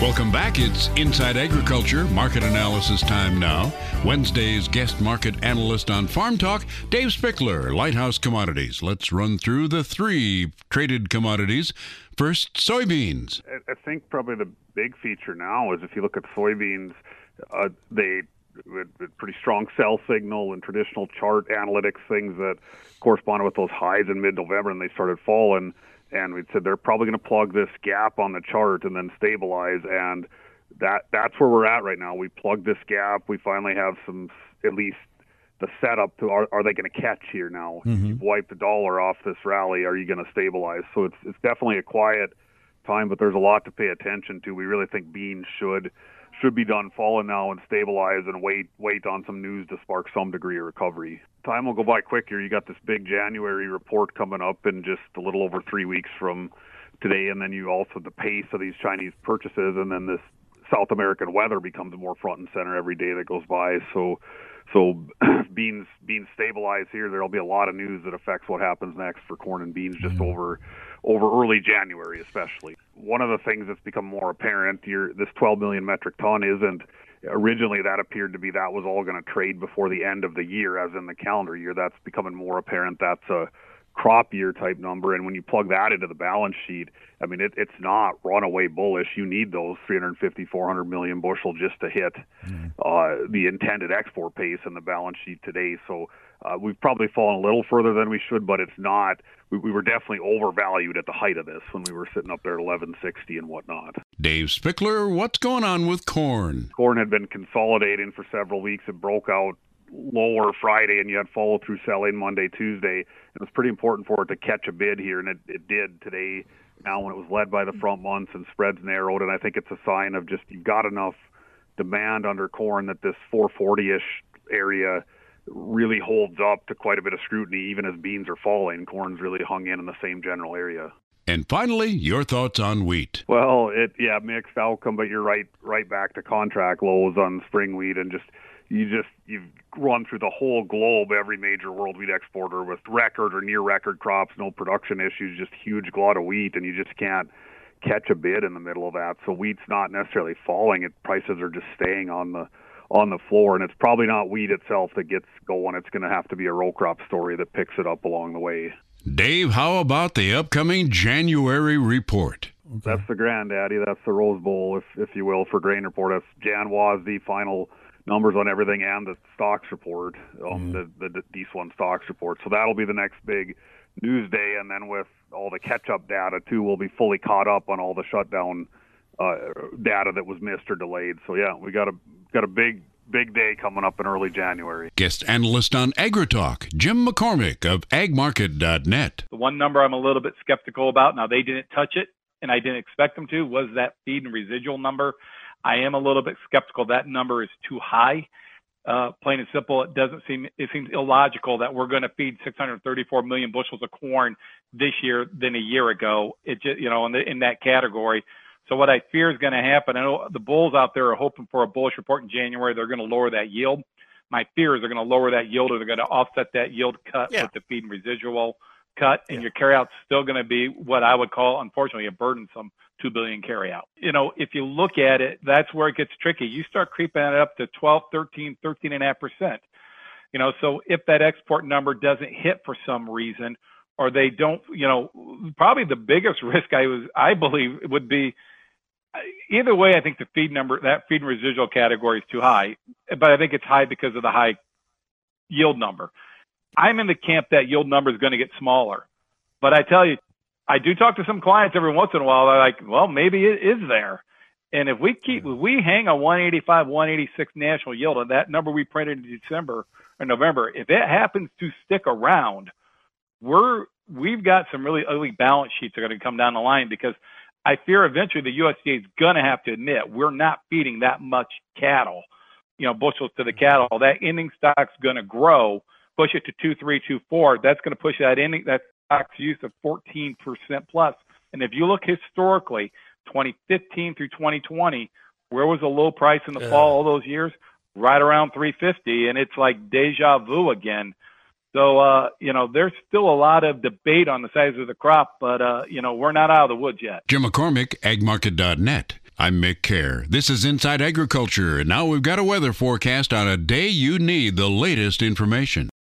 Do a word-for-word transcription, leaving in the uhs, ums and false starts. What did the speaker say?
Welcome back. It's Inside Agriculture, market analysis time now. Wednesday's guest market analyst on Farm Talk, Dave Spickler, Lighthouse Commodities. Let's run through the three traded commodities. First, soybeans. I think probably the big feature now is if you look at soybeans, uh, they with a pretty strong sell signal and traditional chart analytics things that corresponded with those highs in mid-November, and they started falling. And we said they're probably going to plug this gap on the chart and then stabilize. And that that's where we're at right now. We plugged this gap. We finally have some, at least the setup to, are, are they going to catch here now? Mm-hmm. You've wiped the dollar off this rally. Are you going to stabilize? So it's it's definitely a quiet time, but there's a lot to pay attention to. We really think beans should should be done falling now and stabilize and wait wait on some news to spark some degree of recovery. Time will go by quick here. You got this big January report coming up in just a little over three weeks from today, and then you also the pace of these Chinese purchases, and then this South American weather becomes more front and center every day that goes by. So so beans beans stabilize here. There'll be a lot of news that affects what happens next for corn and beans just mm. over over early January especially. One of the things that's become more apparent, you're, this twelve million metric ton isn't, originally that appeared to be that was all going to trade before the end of the year, as in the calendar year. That's becoming more apparent. That's a crop year type number, and when you plug that into the balance sheet, I mean, it, it's not runaway bullish. You need those three hundred fifty, four hundred million bushel just to hit mm. uh, the intended export pace in the balance sheet today. So uh, we've probably fallen a little further than we should, but it's not. We, we were definitely overvalued at the height of this when we were sitting up there at eleven sixty and whatnot. Dave Spickler, what's going on with corn? Corn had been consolidating for several weeks. It broke out lower Friday, and you had follow through selling Monday, Tuesday. It was pretty important for it to catch a bid here, and it, it did today. Now, when it was led by the front months and spreads narrowed, and I think it's a sign of just you've got enough demand under corn that this four forty-ish area really holds up to quite a bit of scrutiny, even as beans are falling. Corn's really hung in in the same general area. And finally, your thoughts on wheat. Well, it yeah, mixed outcome, but you're right right back to contract lows on spring wheat, and just you just you've run through the whole globe, every major world wheat exporter with record or near record crops, no production issues, just huge glut of wheat, and you just can't catch a bid in the middle of that. So wheat's not necessarily falling; it prices are just staying on the on the floor, and it's probably not wheat itself that gets going. It's going to have to be a row crop story that picks it up along the way. Dave, how about the upcoming January report? Okay. That's the granddaddy. That's the Rose Bowl, if if you will, for grain report. That's Jan was the final numbers on everything and the stocks report, um, yeah. the, the D S one stocks report. So that'll be the next big news day, and then with all the catch-up data, too, we'll be fully caught up on all the shutdown uh, data that was missed or delayed. So, yeah, we got a got a big, big day coming up in early January. Guest analyst on AgriTalk, Jim McCormick of ag market dot net. The one number I'm a little bit skeptical about, now they didn't touch it, and I didn't expect them to, was that feed and residual number. I am a little bit skeptical that number is too high. Uh, plain and simple, it doesn't seem, it seems illogical that we're going to feed six hundred thirty-four million bushels of corn this year than a year ago. It just, you know, in, the, in that category. So what I fear is going to happen, I know the bulls out there are hoping for a bullish report in January. They're going to lower that yield. My fear is they're going to lower that yield, or they're going to offset that yield cut yeah. with the feed and residual cut, and yeah. your carryout's still going to be what I would call, unfortunately, a burdensome two billion carryout. You know, if you look at it, that's where it gets tricky. You start creeping it up to twelve, thirteen, thirteen and a half percent. You know, so if that export number doesn't hit for some reason, or they don't, you know, probably the biggest risk I was, I believe would be, either way, I think the feed number, that feed and residual category is too high, but I think it's high because of the high yield number. I'm in the camp that yield number is going to get smaller, but I tell you, I do talk to some clients every once in a while. They're like, well, maybe it is there. And if we keep, if we hang a one eighty-five, one eighty-six national yield on that number we printed in December or November, if it happens to stick around, we're, we've got some really ugly balance sheets that are going to come down the line, because I fear eventually the U S D A is going to have to admit we're not feeding that much cattle, you know, bushels to the cattle. That ending stock's going to grow, push it to two, three, two, four. That's going to push that ending, that stock's use of fourteen percent plus. And if you look historically, twenty fifteen through twenty twenty, where was the low price in the yeah. fall all those years? Right around three fifty, and it's like deja vu again. So, uh, you know, there's still a lot of debate on the size of the crop, but, uh, you know, we're not out of the woods yet. Jim McCormick, ag market dot net. I'm Mick Kerr. This is Inside Agriculture, and now we've got a weather forecast on a day you need the latest information.